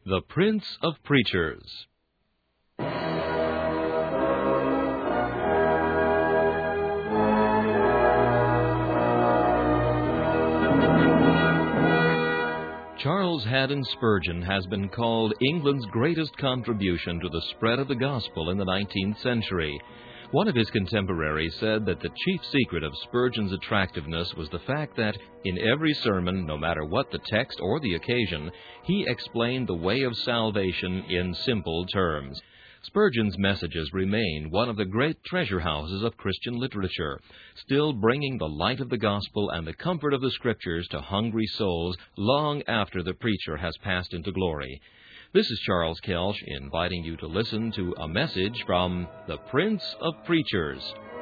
The Prince of Preachers. Charles Haddon Spurgeon has been called England's greatest contribution to the spread of the gospel in the 19th century. One of his contemporaries said that the chief secret of Spurgeon's attractiveness was the fact that, in every sermon, no matter what the text or the occasion, he explained the way of salvation in simple terms. Spurgeon's messages remain one of the great treasure houses of Christian literature, still bringing the light of the gospel and the comfort of the Scriptures to hungry souls long after the preacher has passed into glory. This is Charles Kelsch inviting you to listen to a message from the Prince of Preachers.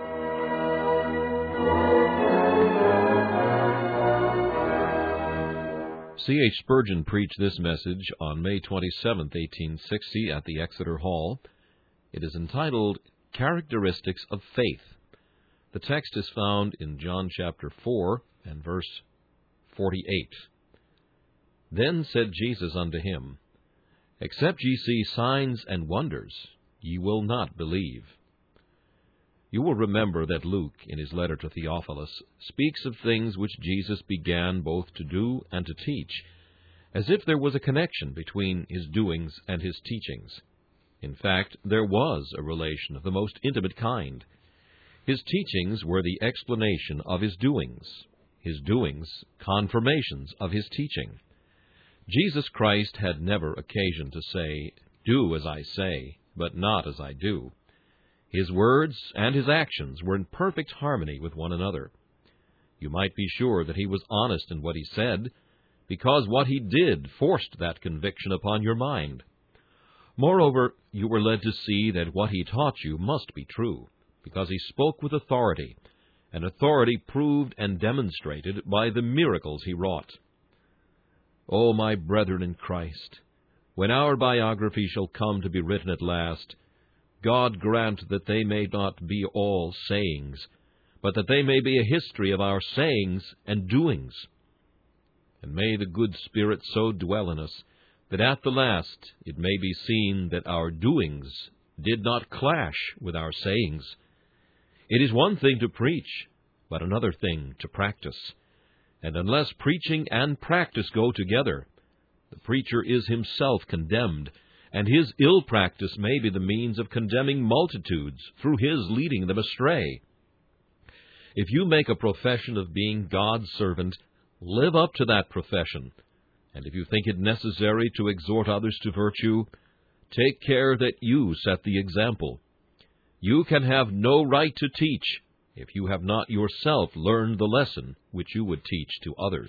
C.H. Spurgeon preached this message on May 27, 1860, at the Exeter Hall. It is entitled, Characteristics of Faith. The text is found in John chapter 4 and verse 48. Then said Jesus unto him, Except ye see signs and wonders, ye will not believe. You will remember that Luke, in his letter to Theophilus, speaks of things which Jesus began both to do and to teach, as if there was a connection between his doings and his teachings. In fact, there was a relation of the most intimate kind. His teachings were the explanation of his doings confirmations of his teaching. Jesus Christ had never occasion to say, Do as I say, but not as I do. His words and his actions were in perfect harmony with one another. You might be sure that he was honest in what he said, because what he did forced that conviction upon your mind. Moreover, you were led to see that what he taught you must be true, because he spoke with authority, and authority proved and demonstrated by the miracles he wrought. O my brethren in Christ, when our biography shall come to be written at last, God grant that they may not be all sayings, but that they may be a history of our sayings and doings. And may the good Spirit so dwell in us, that at the last it may be seen that our doings did not clash with our sayings. It is one thing to preach, but another thing to practice. And unless preaching and practice go together, the preacher is himself condemned, and his ill practice may be the means of condemning multitudes through his leading them astray. If you make a profession of being God's servant, live up to that profession, and if you think it necessary to exhort others to virtue, take care that you set the example. You can have no right to teach if you have not yourself learned the lesson which you would teach to others.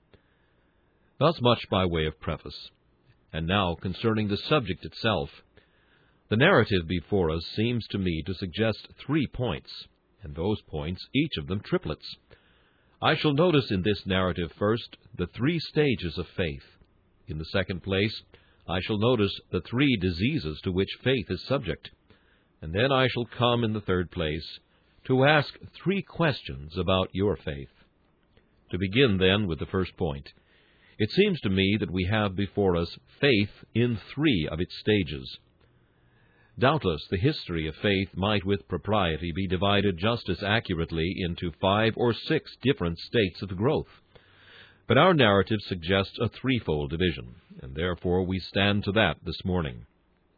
Thus much by way of preface. And now concerning the subject itself. The narrative before us seems to me to suggest 3 points, and those points each of them triplets. I shall notice in this narrative first the 3 stages of faith. In the second place, I shall notice the 3 diseases to which faith is subject. And then I shall come in the third place to ask 3 questions about your faith. To begin, then, with the first point, it seems to me that we have before us faith in 3 of its stages. Doubtless, the history of faith might with propriety be divided just as accurately into 5 or 6 different states of growth. But our narrative suggests a 3-fold division, and therefore we stand to that this morning.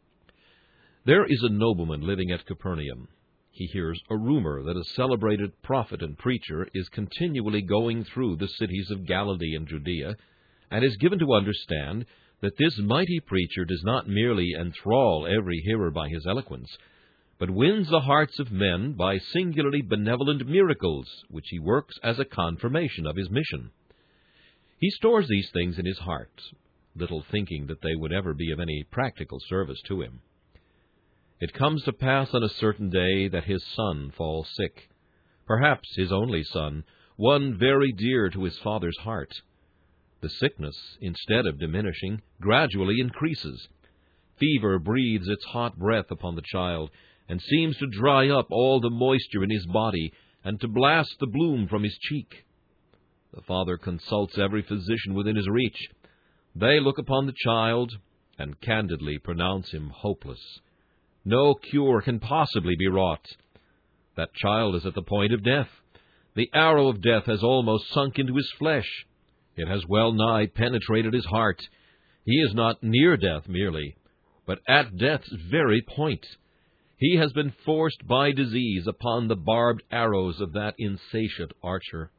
There is a nobleman living at Capernaum. He hears a rumor that a celebrated prophet and preacher is continually going through the cities of Galilee and Judea, and is given to understand that this mighty preacher does not merely enthrall every hearer by his eloquence, but wins the hearts of men by singularly benevolent miracles, which he works as a confirmation of his mission. He stores these things in his heart, little thinking that they would ever be of any practical service to him. It comes to pass on a certain day that his son falls sick, perhaps his only son, one very dear to his father's heart. The sickness, instead of diminishing, gradually increases. Fever breathes its hot breath upon the child, and seems to dry up all the moisture in his body, and to blast the bloom from his cheek. The father consults every physician within his reach. They look upon the child, and candidly pronounce him hopeless. No cure can possibly be wrought. That child is at the point of death. The arrow of death has almost sunk into his flesh. It has well nigh penetrated his heart. He is not near death merely, but at death's very point. He has been forced by disease upon the barbed arrows of that insatiate archer.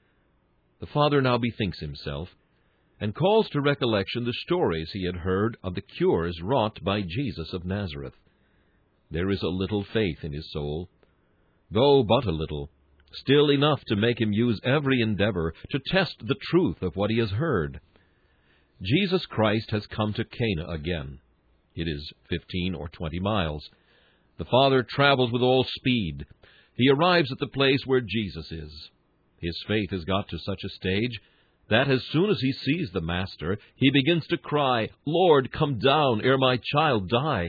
The father now bethinks himself, and calls to recollection the stories he had heard of the cures wrought by Jesus of Nazareth. There is a little faith in his soul, though but a little, still enough to make him use every endeavor to test the truth of what he has heard. Jesus Christ has come to Cana again. It is 15 or 20 miles. The father travels with all speed. He arrives at the place where Jesus is. His faith has got to such a stage that as soon as he sees the Master, he begins to cry, "Lord, come down, ere my child die."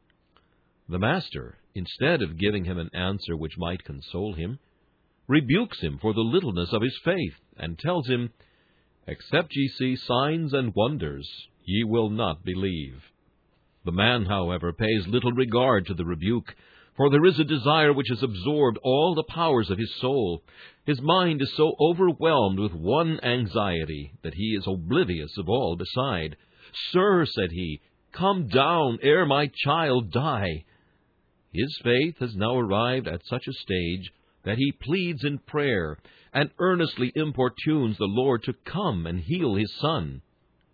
The Master, instead of giving him an answer which might console him, rebukes him for the littleness of his faith, and tells him, "Except ye see signs and wonders, ye will not believe." The man, however, pays little regard to the rebuke, for there is a desire which has absorbed all the powers of his soul. His mind is so overwhelmed with one anxiety that he is oblivious of all beside. "Sir," said he, "come down, ere my child die." His faith has now arrived at such a stage that he pleads in prayer and earnestly importunes the Lord to come and heal his son.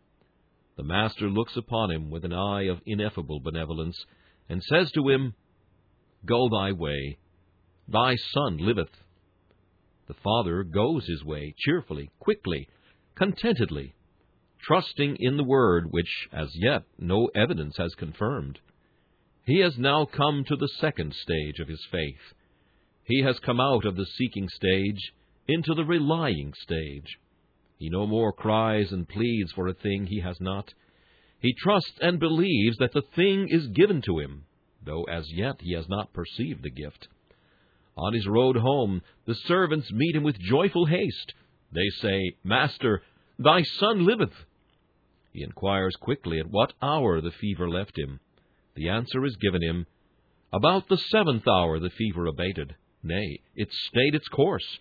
The Master looks upon him with an eye of ineffable benevolence, and says to him, "Go thy way, thy son liveth." The father goes his way cheerfully, quickly, contentedly, trusting in the word which as yet no evidence has confirmed. He has now come to the second stage of his faith. He has come out of the seeking stage into the relying stage. He no more cries and pleads for a thing he has not. He trusts and believes that the thing is given to him, though as yet he has not perceived the gift. On his road home, the servants meet him with joyful haste. They say, "Master, thy son liveth." He inquires quickly at what hour the fever left him. The answer is given him, "About the 7th hour the fever abated. Nay, it stayed its course."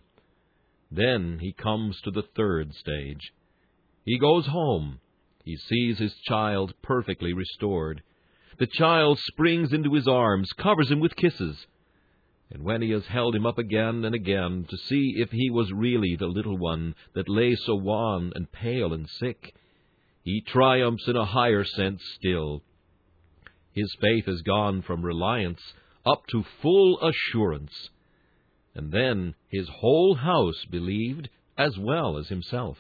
Then he comes to the third stage. He goes home. He sees his child perfectly restored. The child springs into his arms, covers him with kisses. And when he has held him up again and again to see if he was really the little one that lay so wan and pale and sick, he triumphs in a higher sense still. His faith has gone from reliance up to full assurance. And then his whole house believed as well as himself.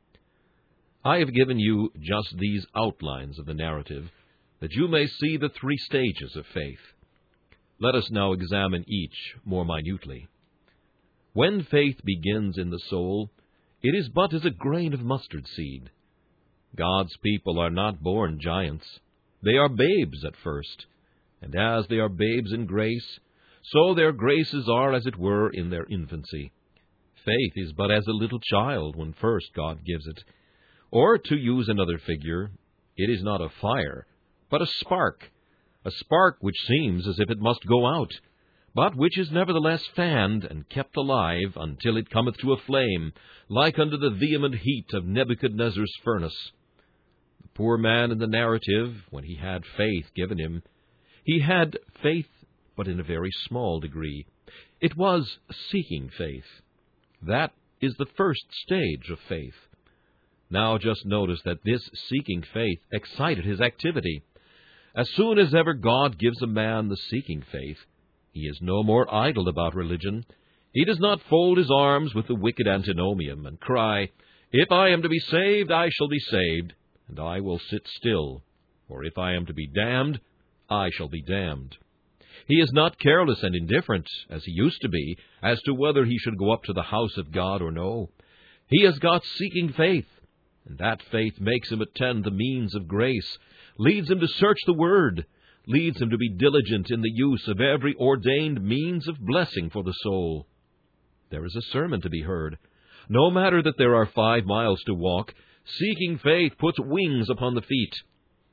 I have given you just these outlines of the narrative, that you may see the three stages of faith. Let us now examine each more minutely. When faith begins in the soul, it is but as a grain of mustard seed. God's people are not born giants. They are babes at first, and as they are babes in grace, so their graces are, as it were, in their infancy. Faith is but as a little child when first God gives it. Or, to use another figure, it is not a fire, but a spark which seems as if it must go out, but which is nevertheless fanned and kept alive until it cometh to a flame, like unto the vehement heat of Nebuchadnezzar's furnace. The poor man in the narrative, when he had faith given him, he had faith but in a very small degree. It was seeking faith. That is the first stage of faith. Now just notice that this seeking faith excited his activity. As soon as ever God gives a man the seeking faith, he is no more idle about religion. He does not fold his arms with the wicked antinomian and cry, "If I am to be saved, I shall be saved, and I will sit still. Or if I am to be damned, I shall be damned." He is not careless and indifferent, as he used to be, as to whether he should go up to the house of God or no. He has got seeking faith, and that faith makes him attend the means of grace, leads him to search the Word, leads him to be diligent in the use of every ordained means of blessing for the soul. There is a sermon to be heard. No matter that there are 5 miles to walk, seeking faith puts wings upon the feet.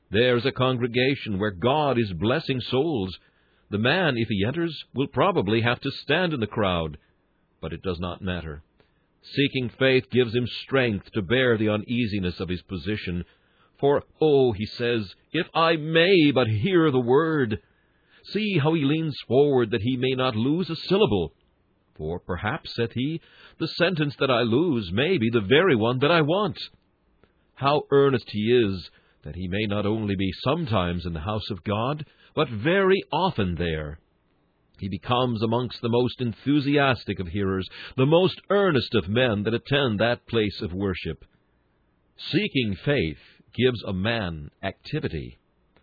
There's a congregation where God is blessing souls. The man, if he enters, will probably have to stand in the crowd. But it does not matter. Seeking faith gives him strength to bear the uneasiness of his position. For, oh, he says, if I may but hear the word. See how he leans forward that he may not lose a syllable. For perhaps, saith he, the sentence that I lose may be the very one that I want. How earnest he is, that he may not only be sometimes in the house of God, but very often there. He becomes amongst the most enthusiastic of hearers, the most earnest of men that attend that place of worship. Seeking faith gives a man activity.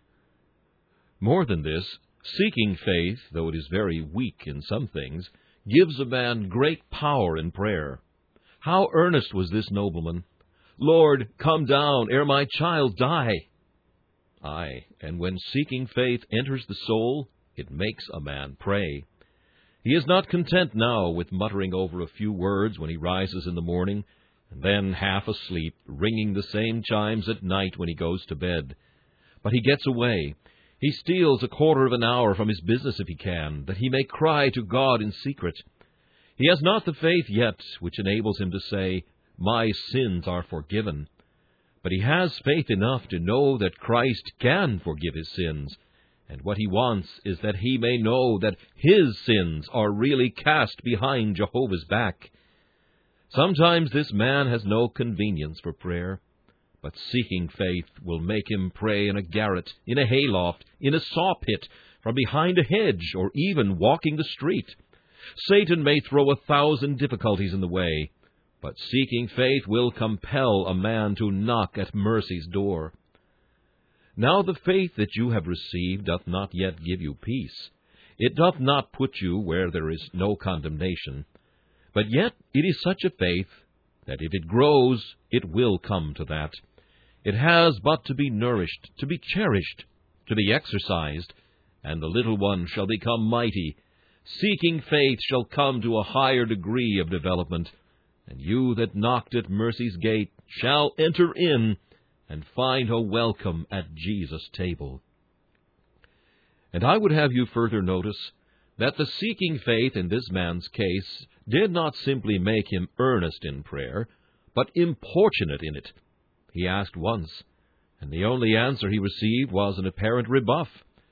More than this, seeking faith, though it is very weak in some things, gives a man great power in prayer. How earnest was this nobleman! Lord, come down ere my child die. Aye, and when seeking faith enters the soul, it makes a man pray. He is not content now with muttering over a few words when he rises in the morning, and then half asleep, ringing the same chimes at night when he goes to bed. But he gets away. He steals a quarter of an hour from his business if he can, that he may cry to God in secret. He has not the faith yet which enables him to say, my sins are forgiven. But he has faith enough to know that Christ can forgive his sins, and what he wants is that he may know that his sins are really cast behind Jehovah's back. Sometimes this man has no convenience for prayer, but seeking faith will make him pray in a garret, in a hayloft, in a saw-pit, from behind a hedge, or even walking the street. Satan may throw 1,000 difficulties in the way, but seeking faith will compel a man to knock at mercy's door. Now the faith that you have received doth not yet give you peace. It doth not put you where there is no condemnation. But yet it is such a faith that if it grows, it will come to that. It has but to be nourished, to be cherished, to be exercised, and the little one shall become mighty. Seeking faith shall come to a higher degree of development, and you that knocked at mercy's gate shall enter in and find a welcome at Jesus' table. And I would have you further notice that the seeking faith in this man's case did not simply make him earnest in prayer, but importunate in it. He asked once, and the only answer he received was an apparent rebuff.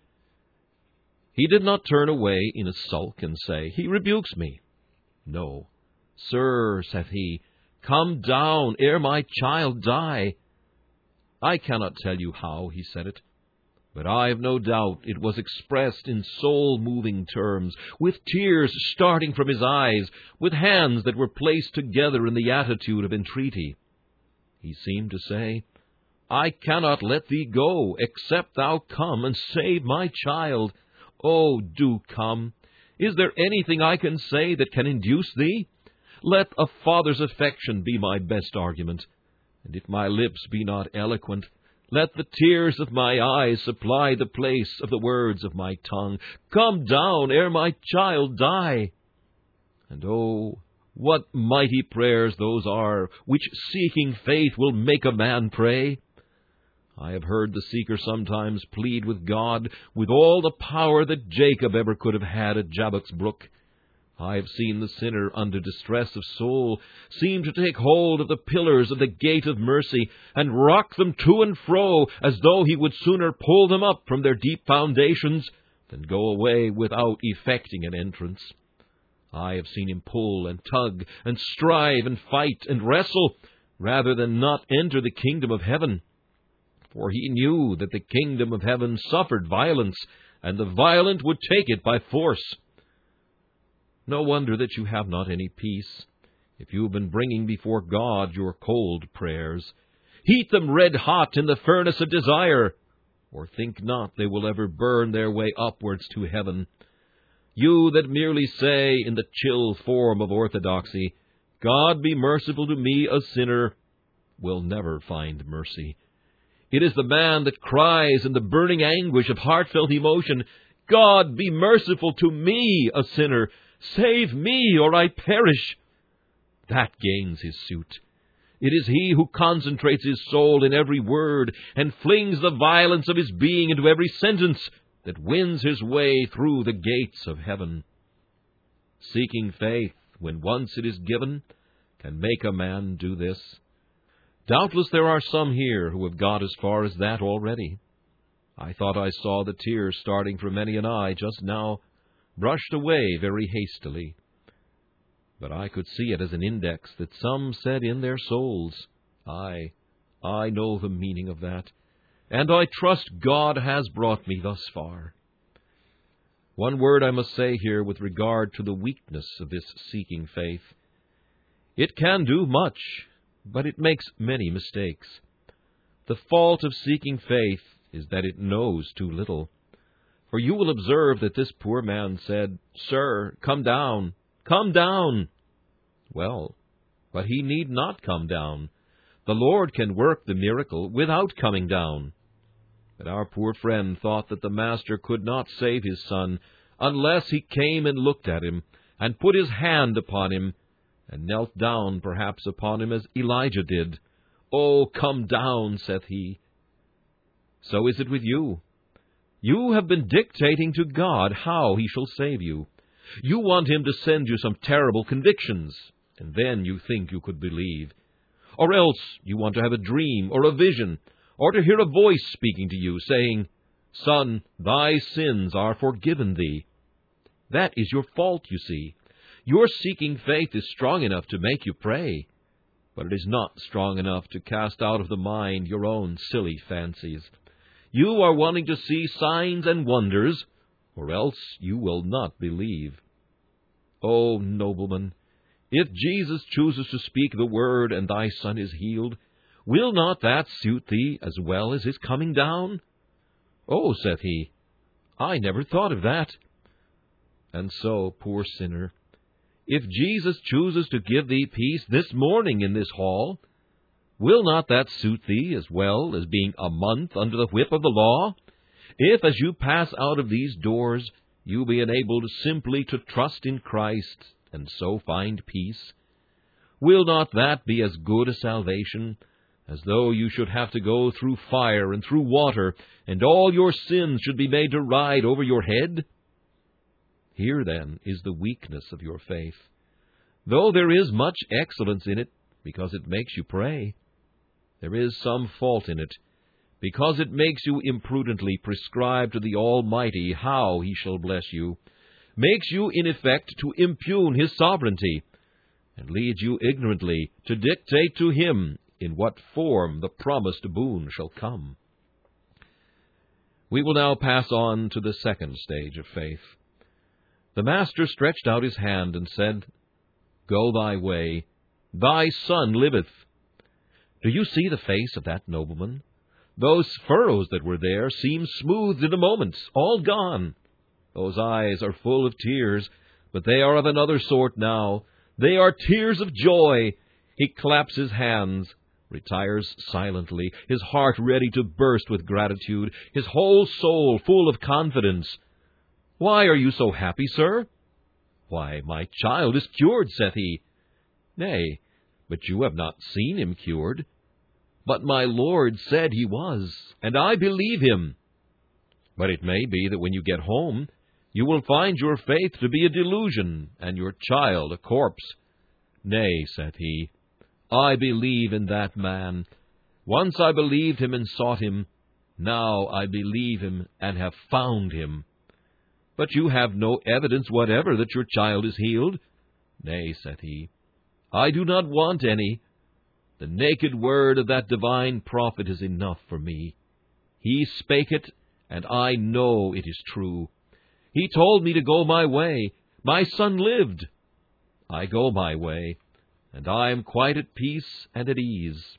He did not turn away in a sulk and say, he rebukes me. No. Sir, saith he, come down ere my child die. I cannot tell you how he said it, but I have no doubt it was expressed in soul-moving terms, with tears starting from his eyes, with hands that were placed together in the attitude of entreaty. He seemed to say, I cannot let thee go, except thou come and save my child. Oh, do come. Is there anything I can say that can induce thee? Let a father's affection be my best argument. And if my lips be not eloquent, let the tears of my eyes supply the place of the words of my tongue. Come down ere my child die. And oh, what mighty prayers those are, which seeking faith will make a man pray. I have heard the seeker sometimes plead with God with all the power that Jacob ever could have had at Jabbok's brook. I have seen the sinner under distress of soul seem to take hold of the pillars of the gate of mercy and rock them to and fro as though he would sooner pull them up from their deep foundations than go away without effecting an entrance. I have seen him pull and tug and strive and fight and wrestle rather than not enter the kingdom of heaven. For he knew that the kingdom of heaven suffered violence, and the violent would take it by force. No wonder that you have not any peace, if you have been bringing before God your cold prayers. Heat them red hot in the furnace of desire, or think not they will ever burn their way upwards to heaven. You that merely say in the chill form of orthodoxy, God be merciful to me, a sinner, will never find mercy. It is the man that cries in the burning anguish of heartfelt emotion, God be merciful to me, a sinner, save me or I perish, that gains his suit. It is he who concentrates his soul in every word, and flings the violence of his being into every sentence, that wins his way through the gates of heaven. Seeking faith, when once it is given, can make a man do this. Doubtless there are some here who have got as far as that already. I thought I saw the tears starting from many an eye just now, brushed away very hastily. But I could see it as an index that some said in their souls, I know the meaning of that, and I trust God has brought me thus far. One word I must say here with regard to the weakness of this seeking faith. It can do much, but it makes many mistakes. The fault of seeking faith is that it knows too little. For you will observe that this poor man said, "Sir, come down, come down." Well, but he need not come down. The Lord can work the miracle without coming down. But our poor friend thought that the Master could not save his son unless he came and looked at him, and put his hand upon him, and knelt down perhaps upon him as Elijah did. "Oh, come down," saith he. So is it with you. You have been dictating to God how he shall save you. You want him to send you some terrible convictions, and then you think you could believe. Or else you want to have a dream or a vision, or to hear a voice speaking to you, saying, "Son, thy sins are forgiven thee." That is your fault, you see. Your seeking faith is strong enough to make you pray, but it is not strong enough to cast out of the mind your own silly fancies. You are wanting to see signs and wonders, or else you will not believe. O nobleman, if Jesus chooses to speak the word and thy son is healed, will not that suit thee as well as his coming down? "Oh," saith he, "I never thought of that." And so, poor sinner, if Jesus chooses to give thee peace this morning in this hall, will not that suit thee as well as being a month under the whip of the law? If, as you pass out of these doors, you be enabled simply to trust in Christ, and so find peace, will not that be as good a salvation as though you should have to go through fire and through water, and all your sins should be made to ride over your head? Here, then, is the weakness of your faith. Though there is much excellence in it, because it makes you pray, there is some fault in it, because it makes you imprudently prescribe to the Almighty how he shall bless you, makes you, in effect, to impugn his sovereignty, and leads you ignorantly to dictate to him in what form the promised boon shall come. We will now pass on to the second stage of faith. The Master stretched out his hand and said, "Go thy way, thy son liveth." Do you see the face of that nobleman? Those furrows that were there seem smoothed in a moment, all gone. Those eyes are full of tears, but they are of another sort now. They are tears of joy. He claps his hands, retires silently, his heart ready to burst with gratitude, his whole soul full of confidence. "Why are you so happy, sir?" "Why, my child is cured," saith he. "Nay, but you have not seen him cured." "But my Lord said he was, and I believe him." "But it may be that when you get home, you will find your faith to be a delusion, and your child a corpse." "Nay," saith he, "I believe in that man. Once I believed him and sought him. Now I believe him and have found him." "But you have no evidence whatever that your child is healed." "Nay," saith he, "I do not want any. The naked word of that divine prophet is enough for me. He spake it, and I know it is true. He told me to go my way. My son lived. I go my way, and I am quite at peace and at ease."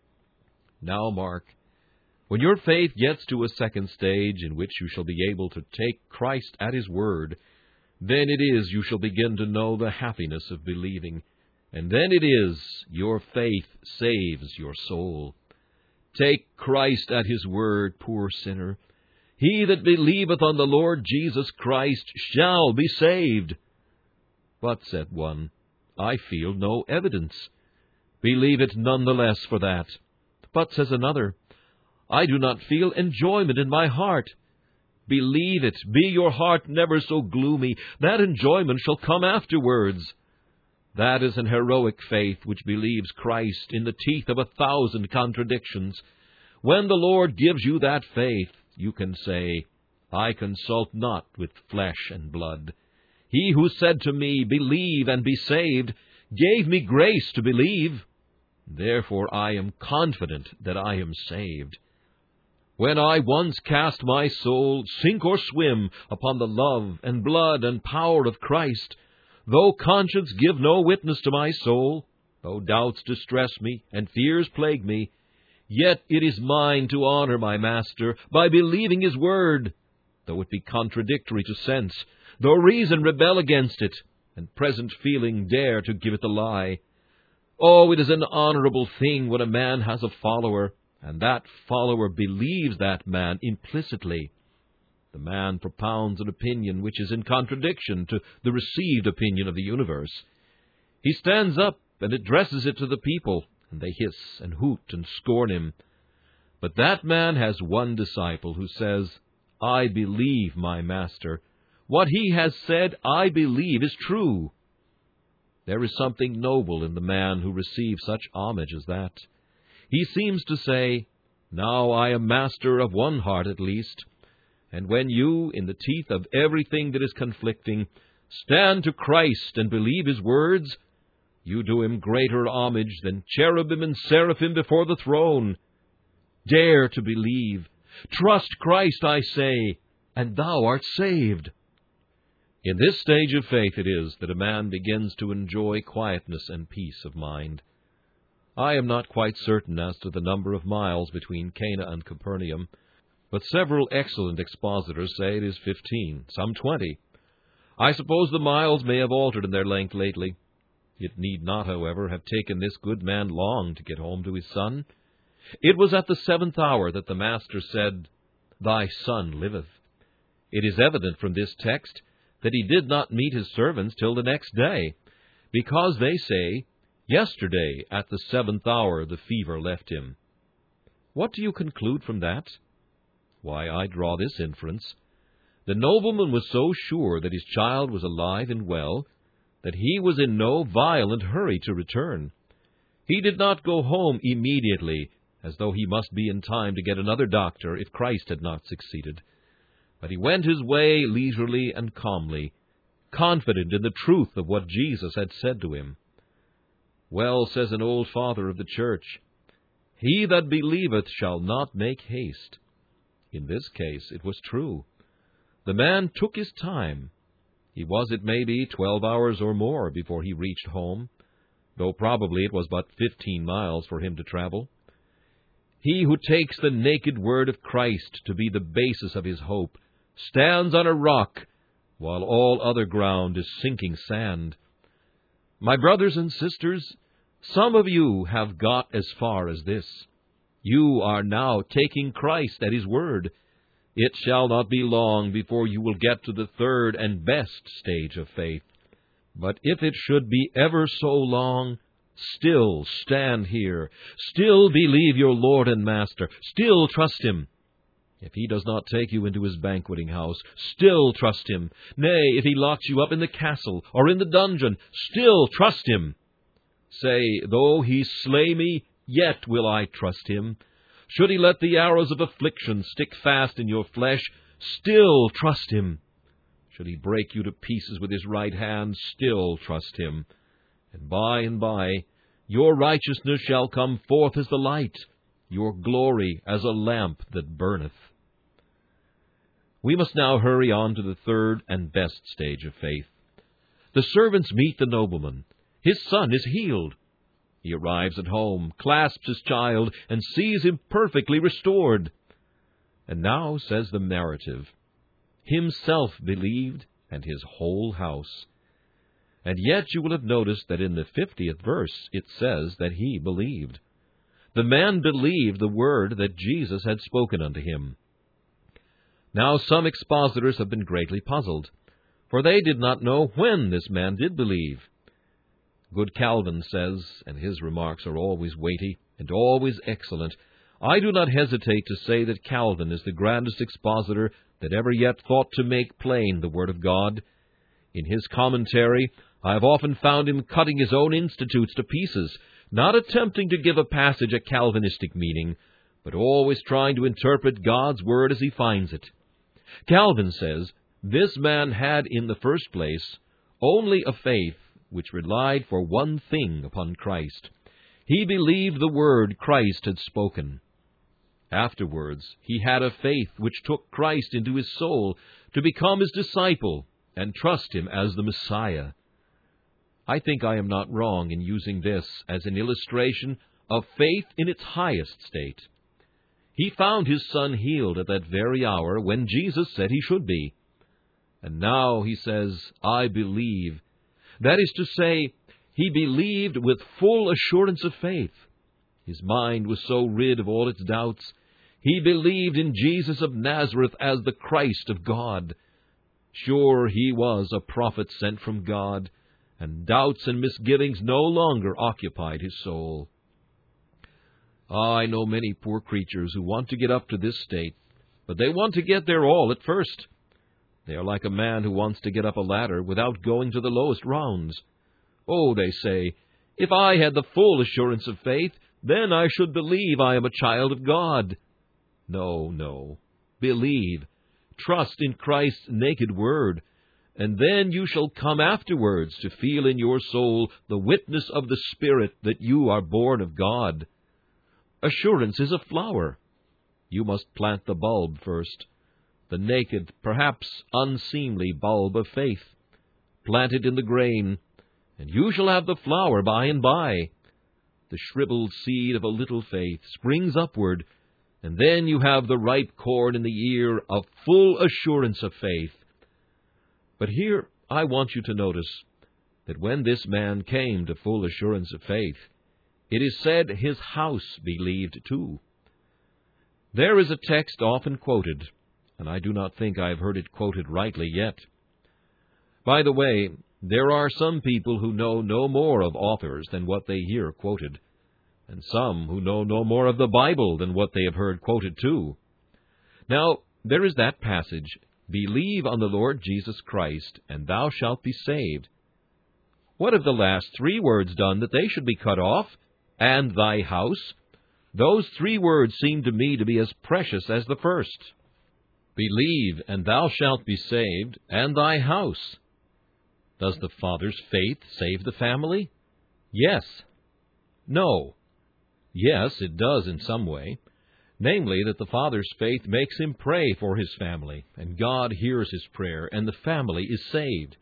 Now mark, when your faith gets to a second stage in which you shall be able to take Christ at his word, then it is you shall begin to know the happiness of believing, and then it is your faith saves your soul. Take Christ at his word, poor sinner. He that believeth on the Lord Jesus Christ shall be saved. "But," said one, "I feel no evidence." Believe it none the less for that. But, says another, I do not feel enjoyment in my heart. Believe it, be your heart never so gloomy, that enjoyment shall come afterwards. That is an heroic faith which believes Christ in the teeth of 1,000 contradictions. When the Lord gives you that faith, you can say, I consult not with flesh and blood. He who said to me, Believe and be saved, gave me grace to believe. Therefore I am confident that I am saved. When I once cast my soul, sink or swim, upon the love and blood and power of Christ, though conscience give no witness to my soul, though doubts distress me and fears plague me, yet it is mine to honor my Master by believing His word, though it be contradictory to sense, though reason rebel against it, and present feeling dare to give it the lie. Oh, it is an honorable thing when a man has a follower, and that follower believes that man implicitly. The man propounds an opinion which is in contradiction to the received opinion of the universe. He stands up and addresses it to the people, and they hiss and hoot and scorn him. But that man has one disciple who says, I believe my Master. What he has said, I believe, is true. There is something noble in the man who receives such homage as that. He seems to say, Now I am master of one heart at least. And when you, in the teeth of everything that is conflicting, stand to Christ and believe His words, you do Him greater homage than cherubim and seraphim before the throne. Dare to believe. Trust Christ, I say, and thou art saved. In this stage of faith it is that a man begins to enjoy quietness and peace of mind. I am not quite certain as to the number of miles between Cana and Capernaum, but several excellent expositors say it is 15, some 20. I suppose the miles may have altered in their length lately. It need not, however, have taken this good man long to get home to his son. It was at the 7th hour that the Master said, Thy son liveth. It is evident from this text that he did not meet his servants till the next day, because they say, Yesterday at the 7th hour the fever left him. What do you conclude from that? Why, I draw this inference. The nobleman was so sure that his child was alive and well, that he was in no violent hurry to return. He did not go home immediately, as though he must be in time to get another doctor if Christ had not succeeded. But he went his way leisurely and calmly, confident in the truth of what Jesus had said to him. Well, says an old father of the church, He that believeth shall not make haste. In this case it was true. The man took his time. He was, it may be, 12 hours or more before he reached home, though probably it was but 15 miles for him to travel. He who takes the naked word of Christ to be the basis of his hope stands on a rock, while all other ground is sinking sand. My brothers and sisters, some of you have got as far as this. You are now taking Christ at His word. It shall not be long before you will get to the third and best stage of faith. But if it should be ever so long, still stand here. Still believe your Lord and Master. Still trust Him. If He does not take you into His banqueting house, still trust Him. Nay, if He locks you up in the castle or in the dungeon, still trust Him. Say, though He slay me, yet will I trust Him. Should He let the arrows of affliction stick fast in your flesh, still trust Him. Should He break you to pieces with His right hand, still trust Him. And by, your righteousness shall come forth as the light, your glory as a lamp that burneth. We must now hurry on to the third and best stage of faith. The servants meet the nobleman. His son is healed. He arrives at home, clasps his child, and sees him perfectly restored. And now, says the narrative, himself believed, and his whole house. And yet you will have noticed that in the 50th verse it says that he believed. The man believed the word that Jesus had spoken unto him. Now some expositors have been greatly puzzled, for they did not know when this man did believe. Good Calvin says, and his remarks are always weighty and always excellent, I do not hesitate to say that Calvin is the grandest expositor that ever yet thought to make plain the Word of God. In his commentary, I have often found him cutting his own institutes to pieces, not attempting to give a passage a Calvinistic meaning, but always trying to interpret God's Word as he finds it. Calvin says, this man had in the first place only a faith which relied for one thing upon Christ. He believed the word Christ had spoken. Afterwards, he had a faith which took Christ into his soul to become his disciple and trust him as the Messiah. I think I am not wrong in using this as an illustration of faith in its highest state. He found his son healed at that very hour when Jesus said he should be. And now he says, I believe. That is to say, he believed with full assurance of faith. His mind was so rid of all its doubts. He believed in Jesus of Nazareth as the Christ of God. Sure, he was a prophet sent from God, and doubts and misgivings no longer occupied his soul. I know many poor creatures who want to get up to this state, but they want to get there all at first. They are like a man who wants to get up a ladder without going to the lowest rounds. Oh, they say, if I had the full assurance of faith, then I should believe I am a child of God. No, no. Believe. Trust in Christ's naked word, and then you shall come afterwards to feel in your soul the witness of the Spirit that you are born of God. Assurance is a flower. You must plant the bulb first, the naked, perhaps unseemly bulb of faith. Plant it in the grain, and you shall have the flower by and by. The shriveled seed of a little faith springs upward, and then you have the ripe corn in the ear of full assurance of faith. But here I want you to notice that when this man came to full assurance of faith, it is said his house believed too. There is a text often quoted, and I do not think I have heard it quoted rightly yet. By the way, there are some people who know no more of authors than what they hear quoted, and some who know no more of the Bible than what they have heard quoted too. Now, there is that passage, Believe on the Lord Jesus Christ, and thou shalt be saved. What have the last three words done that they should be cut off? And thy house? Those three words seem to me to be as precious as the first. Believe, and thou shalt be saved, and thy house. Does the father's faith save the family? Yes. No. Yes, it does in some way. Namely, that the father's faith makes him pray for his family, and God hears his prayer, and the family is saved.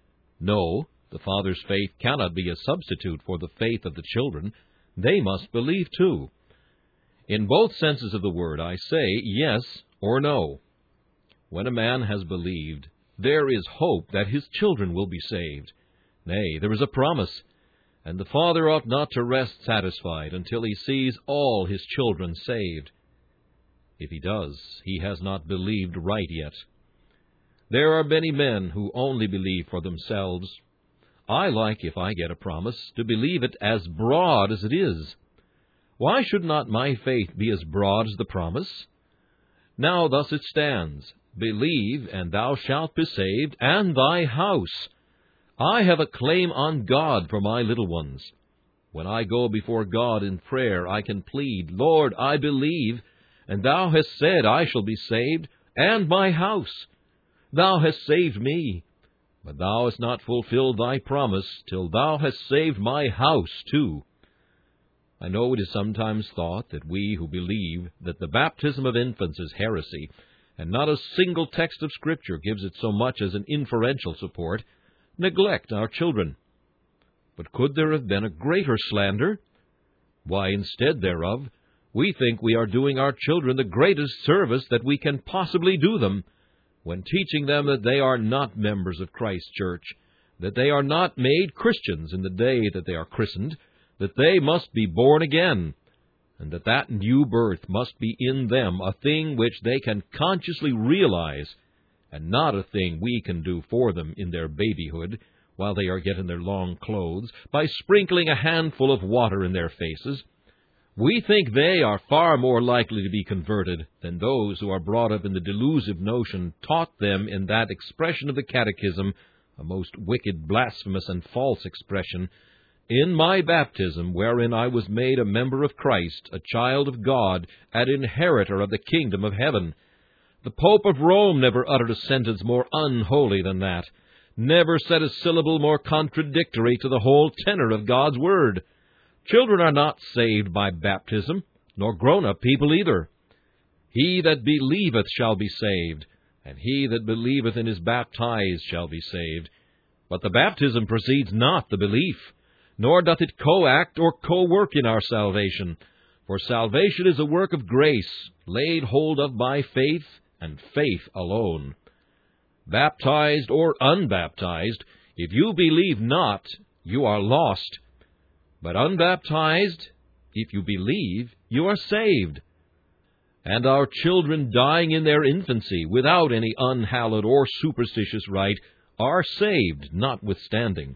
No, the father's faith cannot be a substitute for the faith of the children. They must believe too. In both senses of the word, I say yes or no. When a man has believed, there is hope that his children will be saved. Nay, there is a promise, and the father ought not to rest satisfied until he sees all his children saved. If he does, he has not believed right yet. There are many men who only believe for themselves. I like, if I get a promise, to believe it as broad as it is. Why should not my faith be as broad as the promise? Now thus it stands, Believe, and thou shalt be saved, and thy house. I have a claim on God for my little ones. When I go before God in prayer, I can plead, Lord, I believe, and thou hast said I shall be saved, and my house. Thou hast saved me, but thou hast not fulfilled thy promise till thou hast saved my house too. I know it is sometimes thought that we who believe that the baptism of infants is heresy, and not a single text of Scripture gives it so much as an inferential support, neglect our children. But could there have been a greater slander? Why, instead thereof, we think we are doing our children the greatest service that we can possibly do them, when teaching them that they are not members of Christ's church, that they are not made Christians in the day that they are christened, that they must be born again, and that new birth must be in them a thing which they can consciously realize, and not a thing we can do for them in their babyhood, while they are yet in their long clothes, by sprinkling a handful of water in their faces. We think they are far more likely to be converted than those who are brought up in the delusive notion taught them in that expression of the Catechism, a most wicked, blasphemous, and false expression, "In my baptism, wherein I was made a member of Christ, a child of God, an inheritor of the kingdom of heaven." The Pope of Rome never uttered a sentence more unholy than that, never said a syllable more contradictory to the whole tenor of God's Word. Children are not saved by baptism, nor grown-up people either. He that believeth shall be saved, and he that believeth and is baptized shall be saved. But the baptism precedes not the belief, nor doth it co-act or co-work in our salvation. For salvation is a work of grace, laid hold of by faith, and faith alone. Baptized or unbaptized, if you believe not, you are lost. But unbaptized, if you believe, you are saved. And our children dying in their infancy, without any unhallowed or superstitious rite, are saved notwithstanding.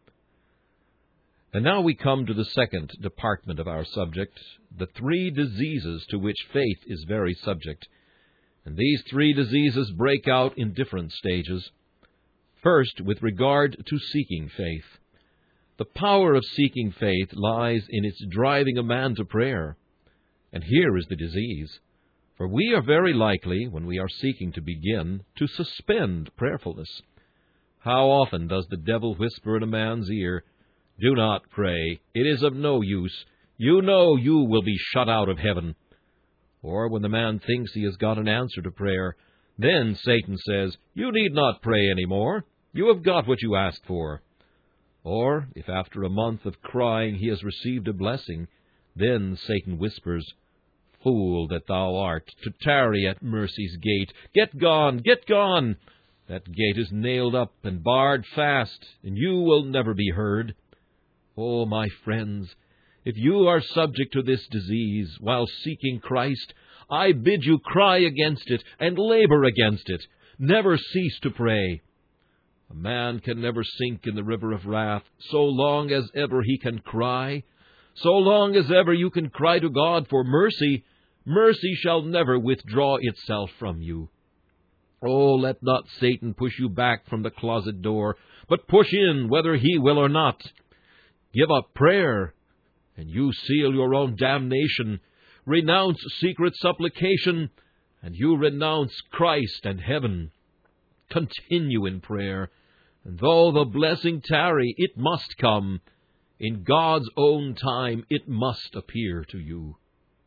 And now we come to the second department of our subject, the three diseases to which faith is very subject. And these three diseases break out in different stages. First, with regard to seeking faith. The power of seeking faith lies in its driving a man to prayer. And here is the disease. For we are very likely, when we are seeking to begin, to suspend prayerfulness. How often does the devil whisper in a man's ear, "Do not pray. It is of no use. You know you will be shut out of heaven." Or when the man thinks he has got an answer to prayer, then Satan says, "You need not pray any more. You have got what you asked for." Or, if after a month of crying he has received a blessing, then Satan whispers, "Fool that thou art, to tarry at mercy's gate. Get gone, get gone! That gate is nailed up and barred fast, and you will never be heard." Oh, my friends, if you are subject to this disease while seeking Christ, I bid you cry against it and labor against it. Never cease to pray. A man can never sink in the river of wrath so long as ever he can cry. So long as ever you can cry to God for mercy, mercy shall never withdraw itself from you. Oh, let not Satan push you back from the closet door, but push in whether he will or not. Give up prayer, and you seal your own damnation. Renounce secret supplication, and you renounce Christ and heaven. Continue in prayer, and though the blessing tarry, it must come. In God's own time it must appear to you.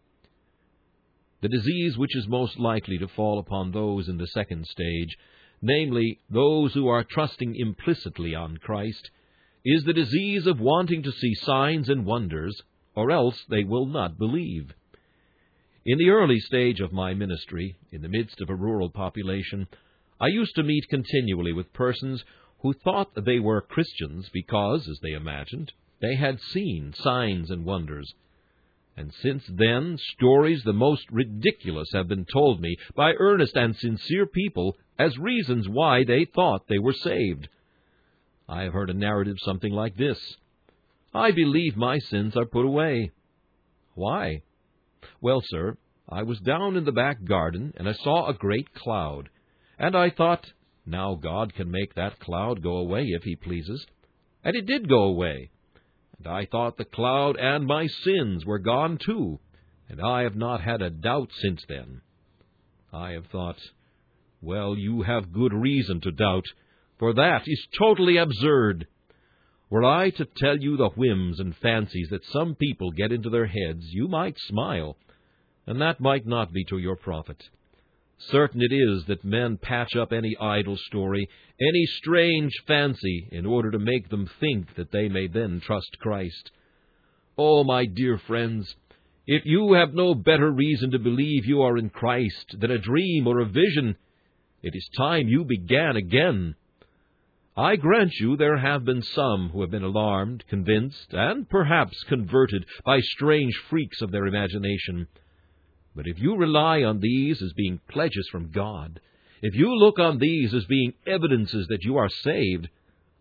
The disease which is most likely to fall upon those in the second stage, namely, those who are trusting implicitly on Christ, is the disease of wanting to see signs and wonders, or else they will not believe. In the early stage of my ministry, in the midst of a rural population, I used to meet continually with persons who thought they were Christians because, as they imagined, they had seen signs and wonders. And since then, stories the most ridiculous have been told me by earnest and sincere people as reasons why they thought they were saved. I have heard a narrative something like this: "I believe my sins are put away." Why? Well, sir, I was down in the back garden, and I saw a great cloud. And I thought, now God can make that cloud go away if He pleases. And it did go away. And I thought the cloud and my sins were gone too, and I have not had a doubt since then. I have thought, well, you have good reason to doubt, for that is totally absurd. Were I to tell you the whims and fancies that some people get into their heads, you might smile, and that might not be to your profit. Certain it is that men patch up any idle story, any strange fancy, in order to make them think that they may then trust Christ. Oh, my dear friends, if you have no better reason to believe you are in Christ than a dream or a vision, it is time you began again. I grant you there have been some who have been alarmed, convinced, and perhaps converted by strange freaks of their imagination. But if you rely on these as being pledges from God, if you look on these as being evidences that you are saved,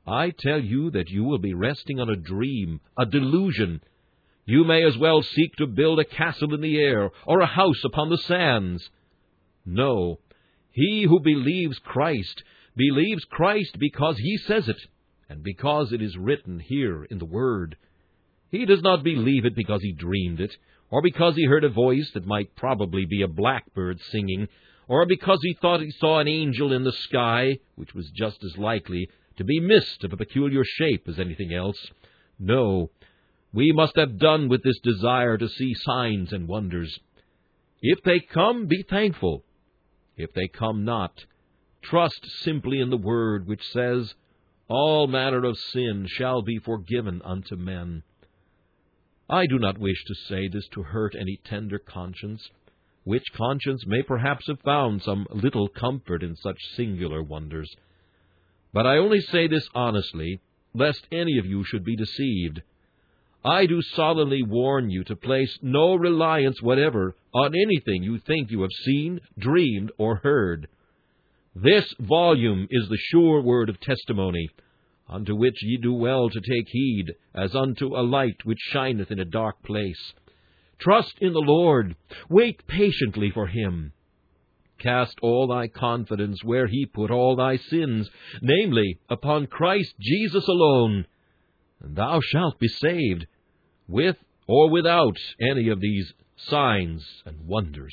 I tell you that you will be resting on a dream, a delusion. You may as well seek to build a castle in the air, or a house upon the sands. No, he who believes Christ because he says it, and because it is written here in the Word. He does not believe it because he dreamed it, or because he heard a voice that might probably be a blackbird singing, or because he thought he saw an angel in the sky, which was just as likely to be mist of a peculiar shape as anything else. No, we must have done with this desire to see signs and wonders. If they come, be thankful. If they come not, trust simply in the Word which says, all manner of sin shall be forgiven unto men. I do not wish to say this to hurt any tender conscience, which conscience may perhaps have found some little comfort in such singular wonders. But I only say this honestly, lest any of you should be deceived. I do solemnly warn you to place no reliance whatever on anything you think you have seen, dreamed, or heard. This volume is the sure word of testimony, unto which ye do well to take heed, as unto a light which shineth in a dark place. Trust in the Lord, wait patiently for him. Cast all thy confidence where he put all thy sins, namely, upon Christ Jesus alone, and thou shalt be saved, with or without any of these signs and wonders.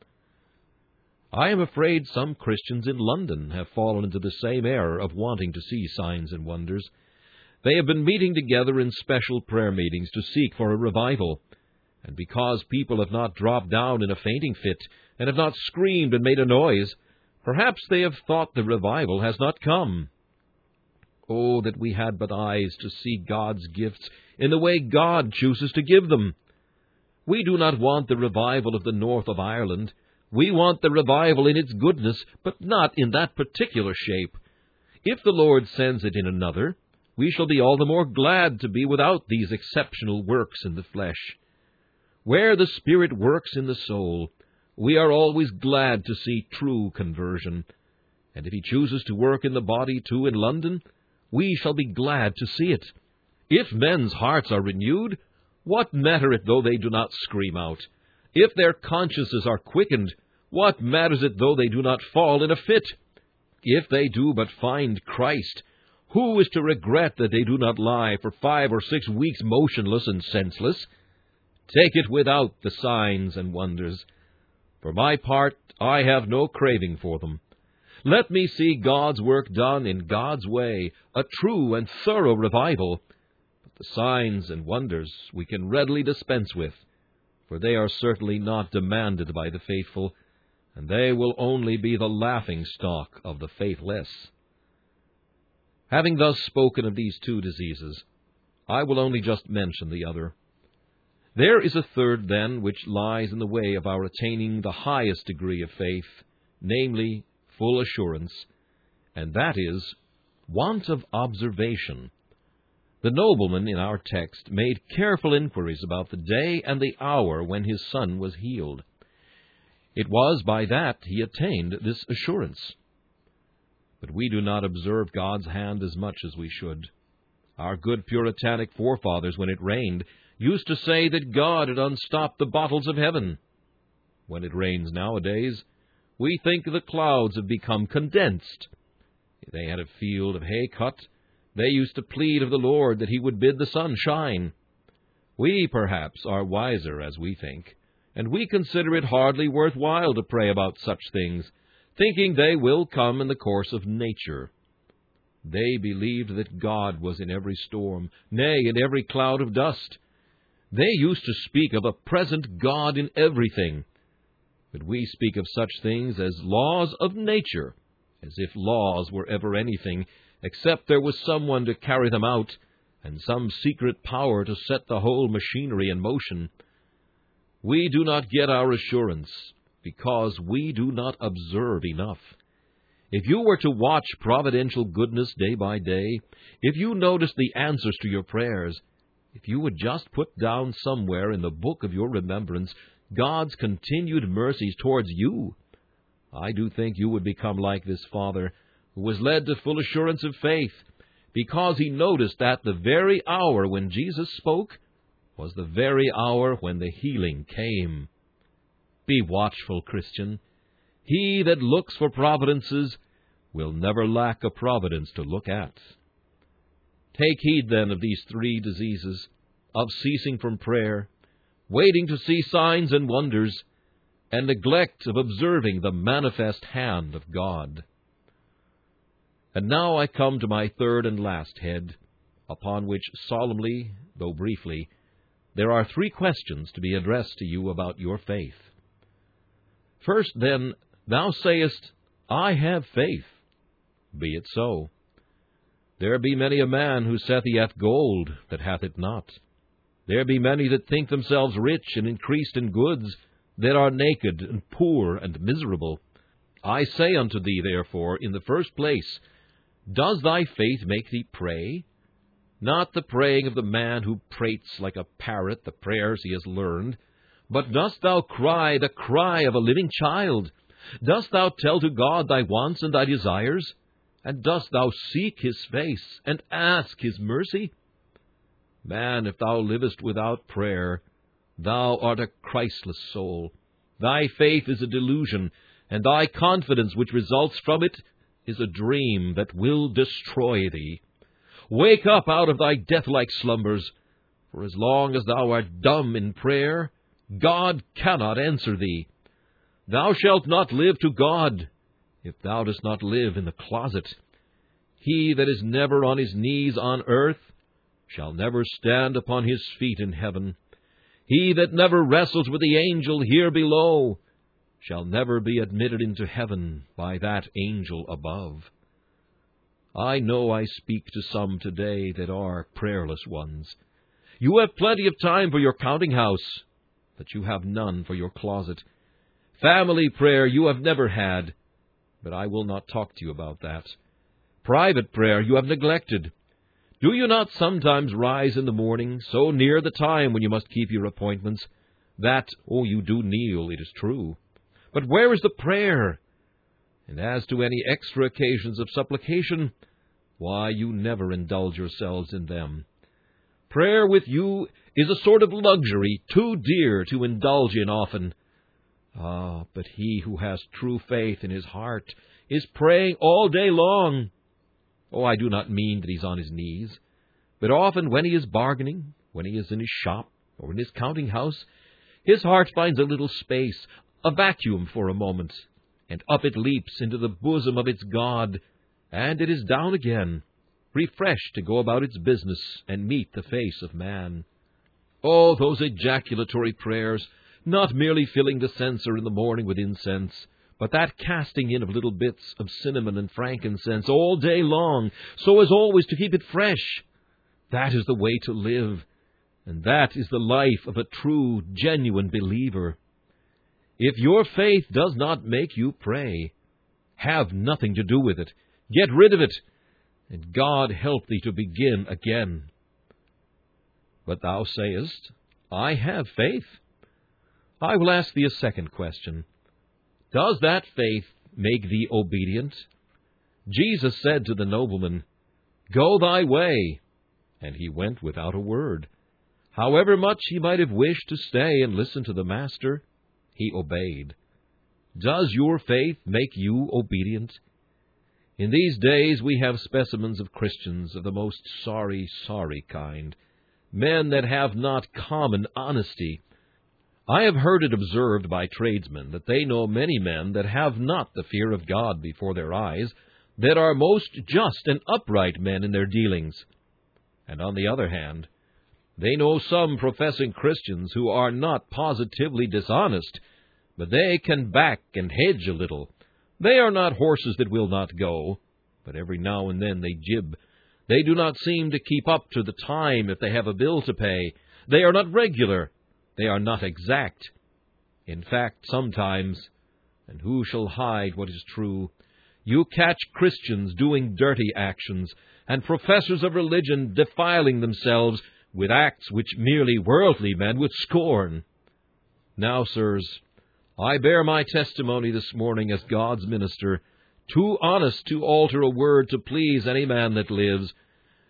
I am afraid some Christians in London have fallen into the same error of wanting to see signs and wonders. They have been meeting together in special prayer meetings to seek for a revival, and because people have not dropped down in a fainting fit and have not screamed and made a noise, perhaps they have thought the revival has not come. Oh, that we had but eyes to see God's gifts in the way God chooses to give them! We do not want the revival of the north of Ireland. We want the revival in its goodness, but not in that particular shape. If the Lord sends it in another, we shall be all the more glad to be without these exceptional works in the flesh. Where the Spirit works in the soul, we are always glad to see true conversion. And if he chooses to work in the body too in London, we shall be glad to see it. If men's hearts are renewed, what matter it though they do not scream out? If their consciences are quickened, what matters it though they do not fall in a fit? If they do but find Christ, who is to regret that they do not lie for 5 or 6 weeks motionless and senseless? Take it without the signs and wonders. For my part, I have no craving for them. Let me see God's work done in God's way, a true and thorough revival. But the signs and wonders we can readily dispense with, for they are certainly not demanded by the faithful, and they will only be the laughing-stock of the faithless. Having thus spoken of these 2 diseases, I will only just mention the other. There is a third, then, which lies in the way of our attaining the highest degree of faith, namely, full assurance, and that is want of observation. The nobleman in our text made careful inquiries about the day and the hour when his son was healed. It was by that he attained this assurance. But we do not observe God's hand as much as we should. Our good Puritanic forefathers, when it rained, used to say that God had unstopped the bottles of heaven. When it rains nowadays, we think the clouds have become condensed. If they had a field of hay cut, they used to plead of the Lord that he would bid the sun shine. We, perhaps, are wiser as we think, and we consider it hardly worth while to pray about such things, thinking they will come in the course of nature. They believed that God was in every storm, nay, in every cloud of dust. They used to speak of a present God in everything. But we speak of such things as laws of nature, as if laws were ever anything, except there was someone to carry them out, and some secret power to set the whole machinery in motion. We do not get our assurance, because we do not observe enough. If you were to watch providential goodness day by day, if you noticed the answers to your prayers, if you would just put down somewhere in the book of your remembrance God's continued mercies towards you, I do think you would become like this father, who was led to full assurance of faith, because he noticed that the very hour when Jesus spoke was the very hour when the healing came. Be watchful, Christian. He that looks for providences will never lack a providence to look at. Take heed, then, of these three diseases, of ceasing from prayer, waiting to see signs and wonders, and neglect of observing the manifest hand of God. And now I come to my third and last head, upon which solemnly, though briefly, there are three questions to be addressed to you about your faith. First, then, thou sayest, I have faith. Be it so. There be many a man who saith he hath gold that hath it not. There be many that think themselves rich and increased in goods, that are naked and poor and miserable. I say unto thee, therefore, in the first place, does thy faith make thee pray? Not the praying of the man who prates like a parrot the prayers he has learned, but dost thou cry the cry of a living child? Dost thou tell to God thy wants and thy desires? And dost thou seek his face, and ask his mercy? Man, if thou livest without prayer, thou art a Christless soul. Thy faith is a delusion, and thy confidence which results from it is a dream that will destroy thee. Wake up out of thy death-like slumbers, for as long as thou art dumb in prayer, God cannot answer thee. Thou shalt not live to God, if thou dost not live in the closet. He that is never on his knees on earth shall never stand upon his feet in heaven. He that never wrestles with the angel here below shall never be admitted into heaven by that angel above. I know I speak to some today that are prayerless ones. You have plenty of time for your counting house, but you have none for your closet. Family prayer you have never had, but I will not talk to you about that. Private prayer you have neglected. Do you not sometimes rise in the morning, so near the time when you must keep your appointments, that, you do kneel, it is true, but where is the prayer? And as to any extra occasions of supplication, why, you never indulge yourselves in them. Prayer with you is a sort of luxury too dear to indulge in often. But he who has true faith in his heart is praying all day long. I do not mean that he's on his knees, but often when he is bargaining, when he is in his shop, or in his counting house, his heart finds a little space, a vacuum for a moment, and up it leaps into the bosom of its God, and it is down again, refreshed to go about its business and meet the face of man. Those ejaculatory prayers, not merely filling the censer in the morning with incense, but that casting in of little bits of cinnamon and frankincense all day long, so as always to keep it fresh. That is the way to live, and that is the life of a true, genuine believer. If your faith does not make you pray, have nothing to do with it. Get rid of it, and God help thee to begin again. But thou sayest, I have faith. I will ask thee a second question. Does that faith make thee obedient? Jesus said to the nobleman, Go thy way, and he went without a word. However much he might have wished to stay and listen to the Master, he obeyed. Does your faith make you obedient? In these days we have specimens of Christians of the most sorry kind, men that have not common honesty. I have heard it observed by tradesmen that they know many men that have not the fear of God before their eyes, that are most just and upright men in their dealings. And on the other hand, they know some professing Christians who are not positively dishonest, but they can back and hedge a little. They are not horses that will not go, but every now and then they jib. They do not seem to keep up to the time if they have a bill to pay. They are not regular. They are not exact. In fact, sometimes, and who shall hide what is true, you catch Christians doing dirty actions, and professors of religion defiling themselves with acts which merely worldly men would scorn. Now, sirs, I bear my testimony this morning as God's minister, too honest to alter a word to please any man that lives,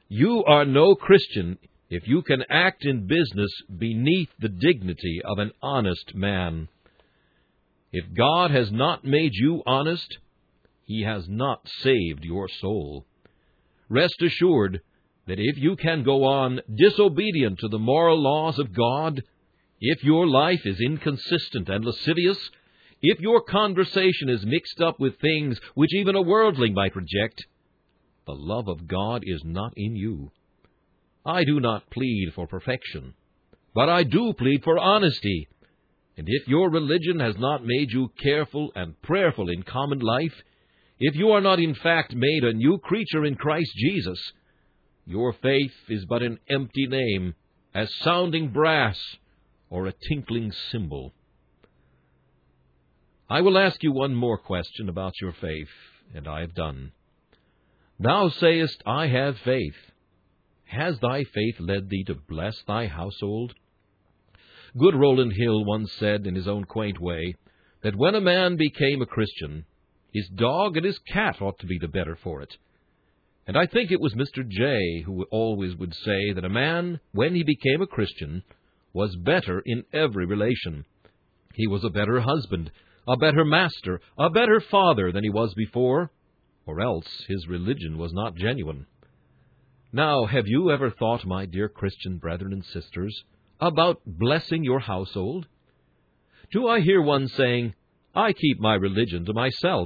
You are no Christian if you can act in business beneath the dignity of an honest man. If God has not made you honest, He has not saved your soul. Rest assured that if you can go on disobedient to the moral laws of God, if your life is inconsistent and lascivious, if your conversation is mixed up with things which even a worldling might reject, the love of God is not in you. I do not plead for perfection, but I do plead for honesty. And if your religion has not made you careful and prayerful in common life, if you are not in fact made a new creature in Christ Jesus, your faith is but an empty name, as sounding brass or a tinkling cymbal. I will ask you one more question about your faith, and I have done. Thou sayest, I have faith. Has thy faith led thee to bless thy household? Good Rowland Hill once said in his own quaint way that when a man became a Christian, his dog and his cat ought to be the better for it. And I think it was Mr. Jay who always would say that a man, when he became a Christian, was better in every relation. He was a better husband, a better master, a better father than he was before, or else his religion was not genuine. Now, have you ever thought, my dear Christian brethren and sisters, about blessing your household? Do I hear one saying, I keep my religion to myself?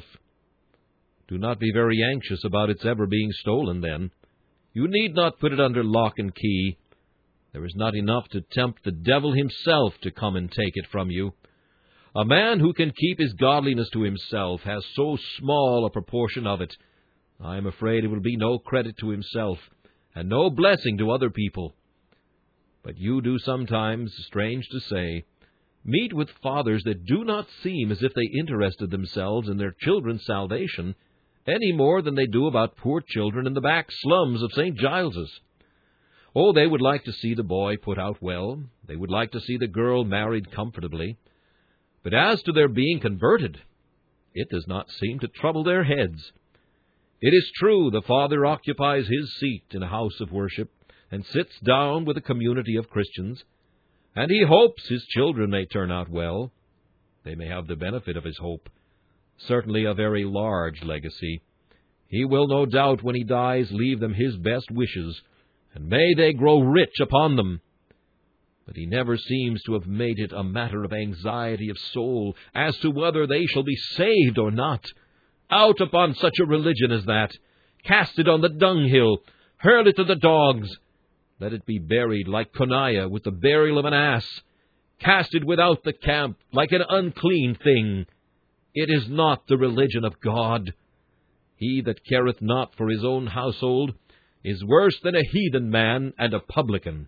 Do not be very anxious about its ever being stolen, then. You need not put it under lock and key. There is not enough to tempt the devil himself to come and take it from you. A man who can keep his godliness to himself has so small a proportion of it, I am afraid it will be no credit to himself, and no blessing to other people. But you do sometimes, strange to say, meet with fathers that do not seem as if they interested themselves in their children's salvation any more than they do about poor children in the back slums of St. Giles's. Oh, they would like to see the boy put out well. They would like to see the girl married comfortably. But as to their being converted, it does not seem to trouble their heads. It is true the father occupies his seat in a house of worship and sits down with a community of Christians, and he hopes his children may turn out well. They may have the benefit of his hope, certainly a very large legacy. He will no doubt, when he dies, leave them his best wishes, and may they grow rich upon them. But he never seems to have made it a matter of anxiety of soul as to whether they shall be saved or not. Out upon such a religion as that! Cast it on the dunghill! Hurl it to the dogs! Let it be buried like Coniah with the burial of an ass! Cast it without the camp like an unclean thing! It is not the religion of God. He that careth not for his own household is worse than a heathen man and a publican.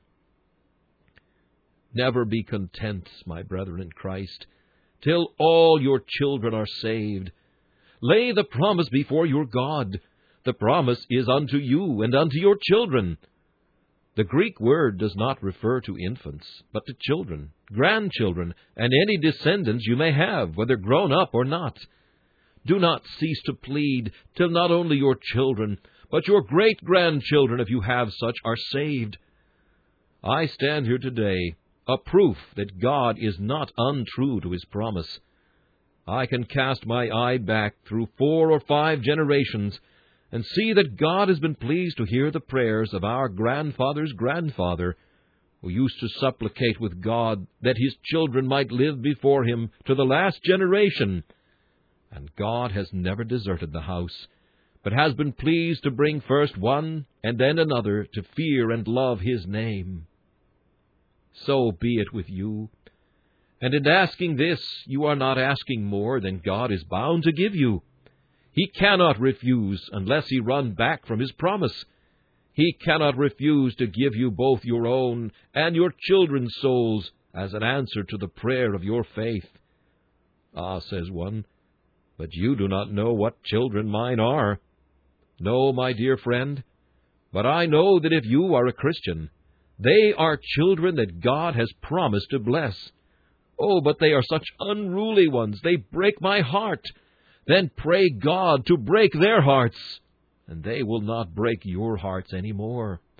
Never be content, my brethren in Christ, till all your children are saved. Lay the promise before your God. The promise is unto you and unto your children. The Greek word does not refer to infants, but to children, grandchildren, and any descendants you may have, whether grown up or not. Do not cease to plead till not only your children, but your great-grandchildren, if you have such, are saved. I stand here today, a proof that God is not untrue to His promise. I can cast my eye back through 4 or 5 generations and see that God has been pleased to hear the prayers of our grandfather's grandfather, who used to supplicate with God that his children might live before him to the last generation. And God has never deserted the house, but has been pleased to bring first one and then another to fear and love His name. So be it with you. And in asking this, you are not asking more than God is bound to give you. He cannot refuse unless He run back from His promise. He cannot refuse to give you both your own and your children's souls as an answer to the prayer of your faith. Ah, says one, but you do not know what children mine are. No, my dear friend, but I know that if you are a Christian, they are children that God has promised to bless. Oh, but they are such unruly ones, they break my heart. Then pray God to break their hearts, and they will not break your hearts any more.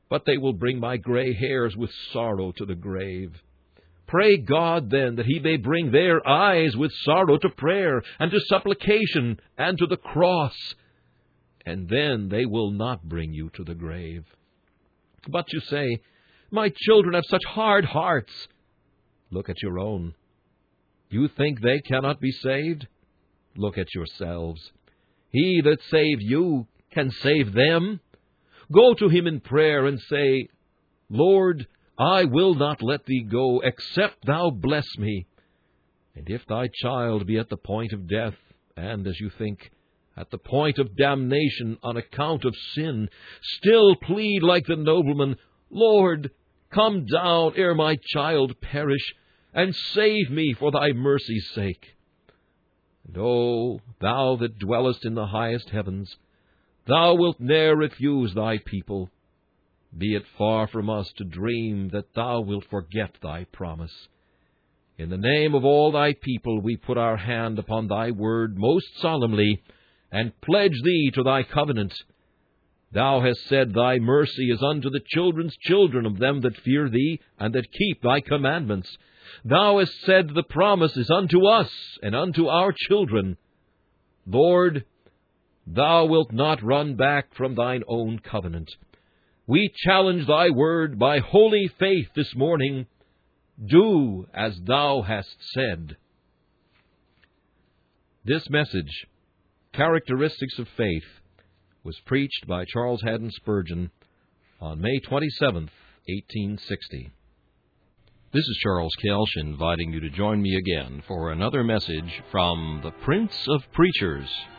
but they will bring my gray hairs with sorrow to the grave. Pray God, then, that he may bring their eyes with sorrow to prayer, and to supplication, and to the cross, and then they will not bring you to the grave. But you say, my children have such hard hearts. Look at your own. You think they cannot be saved? Look at yourselves. He that saved you can save them. Go to him in prayer and say, Lord, I will not let thee go, except thou bless me. And if thy child be at the point of death, and, as you think, at the point of damnation on account of sin, still plead like the nobleman, Lord, come down ere my child perish, and save me for thy mercy's sake. And O thou that dwellest in the highest heavens, thou wilt ne'er refuse thy people. Be it far from us to dream that thou wilt forget thy promise. In the name of all thy people we put our hand upon thy word most solemnly, and pledge thee to thy covenant. Thou hast said thy mercy is unto the children's children of them that fear thee, and that keep thy commandments. Thou hast said the promise is unto us, and unto our children. Lord, thou wilt not run back from thine own covenant. We challenge thy word by holy faith this morning. Do as thou hast said. This message, Characteristics of Faith, was preached by Charles Haddon Spurgeon on May 27, 1860. This is Charles Kelsch inviting you to join me again for another message from the Prince of Preachers,